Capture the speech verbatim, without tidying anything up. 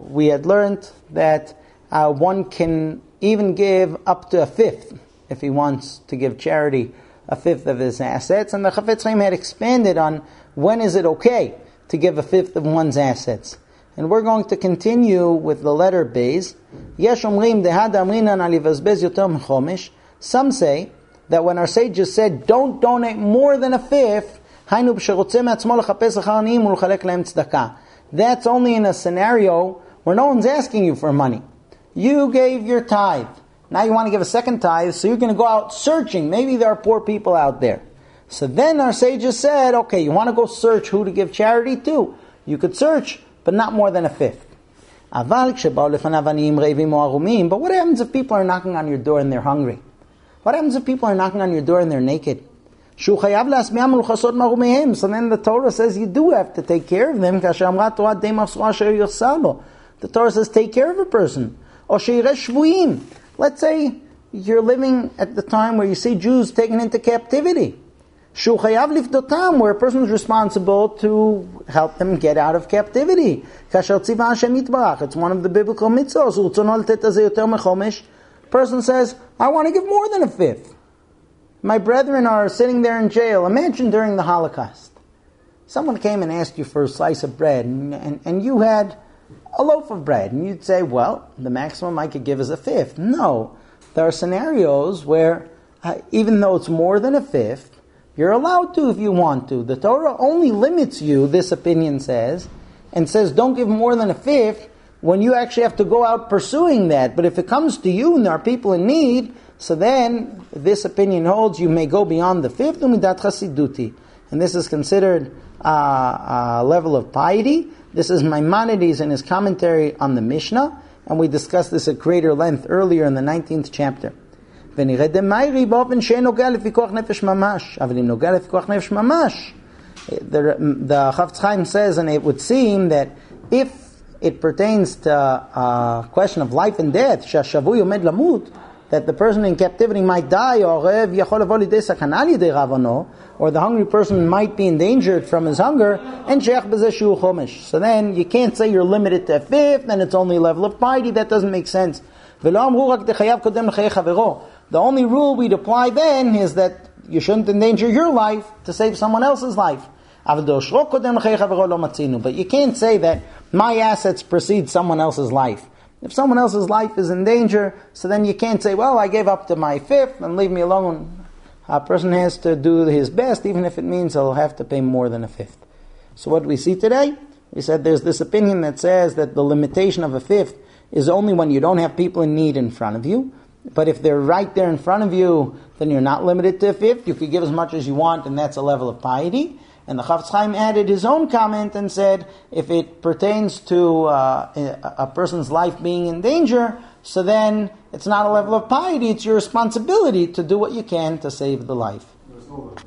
we had learned that uh, one can even give up to a fifth if he wants to give charity, a fifth of his assets. And the Chafetz Chaim had expanded on when is it okay to give a fifth of one's assets. And we're going to continue with the letter Beis. Yesh omrim dehad amrinan al yivazbez yoter mechomesh. Some say that when our sages said, don't donate more than a fifth, haynu b'sherotzeh me'atzmo lechapes achar aniyim u'lechalek lehem tzedakah. That's only in a scenario where no one's asking you for money. You gave your tithe. Now you want to give a second tithe, so you're going to go out searching. Maybe there are poor people out there. So then our sages said, okay, you want to go search who to give charity to? You could search, but not more than a fifth. But what happens if people are knocking on your door and they're hungry? What happens if people are knocking on your door and they're naked? So then the Torah says you do have to take care of them. The Torah says take care of a person. Let's say you're living at the time where you see Jews taken into captivity. Where a person is responsible to help them get out of captivity. It's one of the biblical mitzvahs. Person says, I want to give more than a fifth. My brethren are sitting there in jail. Imagine during the Holocaust. Someone came and asked you for a slice of bread, and, and, and you had a loaf of bread. And you'd say, well, the maximum I could give is a fifth. No. There are scenarios where, uh, even though it's more than a fifth, you're allowed to if you want to. The Torah only limits you, this opinion says, and says don't give more than a fifth when you actually have to go out pursuing that. But if it comes to you and there are people in need, so then this opinion holds you may go beyond the fifth, umidat chasiduti. And this is considered uh, a level of piety. This is Maimonides in his commentary on the Mishnah, and we discussed this at greater length earlier in the nineteenth chapter. The, the Chafetz Chaim says, and it would seem that if it pertains to a question of life and death, that the person in captivity might die, or the hungry person might be endangered from his hunger, so then you can't say you're limited to a fifth, and it's only a level of piety. That doesn't make sense. The only rule we'd apply then is that you shouldn't endanger your life to save someone else's life. But you can't say that my assets precede someone else's life. If someone else's life is in danger, so then you can't say, well, I gave up to my fifth and leave me alone. A person has to do his best, even if it means he'll have to pay more than a fifth. So what do we see today? We said there's this opinion that says that the limitation of a fifth is only when you don't have people in need in front of you. But if they're right there in front of you, then you're not limited to a fifth. You could give as much as you want, and that's a level of piety. And the Chafetz Chaim added his own comment and said, if it pertains to uh, a, a person's life being in danger, so then it's not a level of piety, it's your responsibility to do what you can to save the life.